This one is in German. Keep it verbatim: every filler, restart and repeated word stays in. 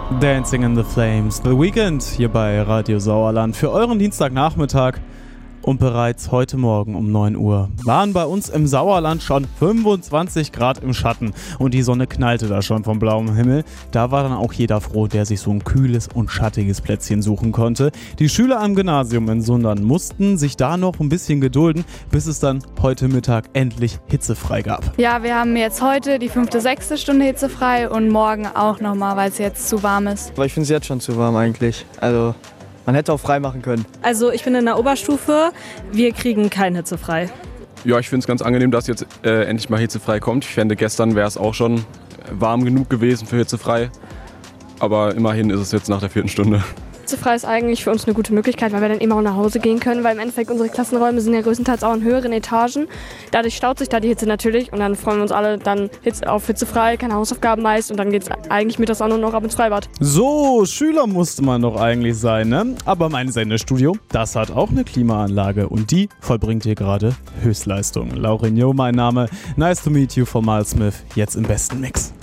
Dancing in the Flames, The Weekend hier bei Radio Sauerland für euren Dienstagnachmittag. Und bereits heute Morgen um neun Uhr waren bei uns im Sauerland schon fünfundzwanzig Grad im Schatten und die Sonne knallte da schon vom blauen Himmel. Da war dann auch jeder froh, der sich so ein kühles und schattiges Plätzchen suchen konnte. Die Schüler am Gymnasium in Sundern mussten sich da noch ein bisschen gedulden, bis es dann heute Mittag endlich hitzefrei gab. Ja, wir haben jetzt heute die fünfte, sechste Stunde hitzefrei und morgen auch nochmal, weil es jetzt zu warm ist. Aber ich finde es jetzt schon zu warm eigentlich. Also man hätte auch frei machen können. Also ich bin in der Oberstufe, wir kriegen kein hitzefrei. Ja, ich finde es ganz angenehm, dass jetzt äh, endlich mal hitzefrei kommt. Ich fände, gestern wäre es auch schon warm genug gewesen für hitzefrei. Aber immerhin ist es jetzt nach der vierten Stunde. Hitzefrei ist eigentlich für uns eine gute Möglichkeit, weil wir dann immer auch nach Hause gehen können, weil im Endeffekt unsere Klassenräume sind ja größtenteils auch in höheren Etagen. Dadurch staut sich da die Hitze natürlich und dann freuen wir uns alle dann auf hitzefrei, keine Hausaufgaben meist und dann geht es eigentlich mittags auch nur noch ab ins Freibad. So, Schüler musste man doch eigentlich sein, ne? Aber mein Sendestudio, das hat auch eine Klimaanlage und die vollbringt hier gerade Höchstleistung. Laurinho, mein Name. Nice to meet you von Miles Smith, jetzt im besten Mix.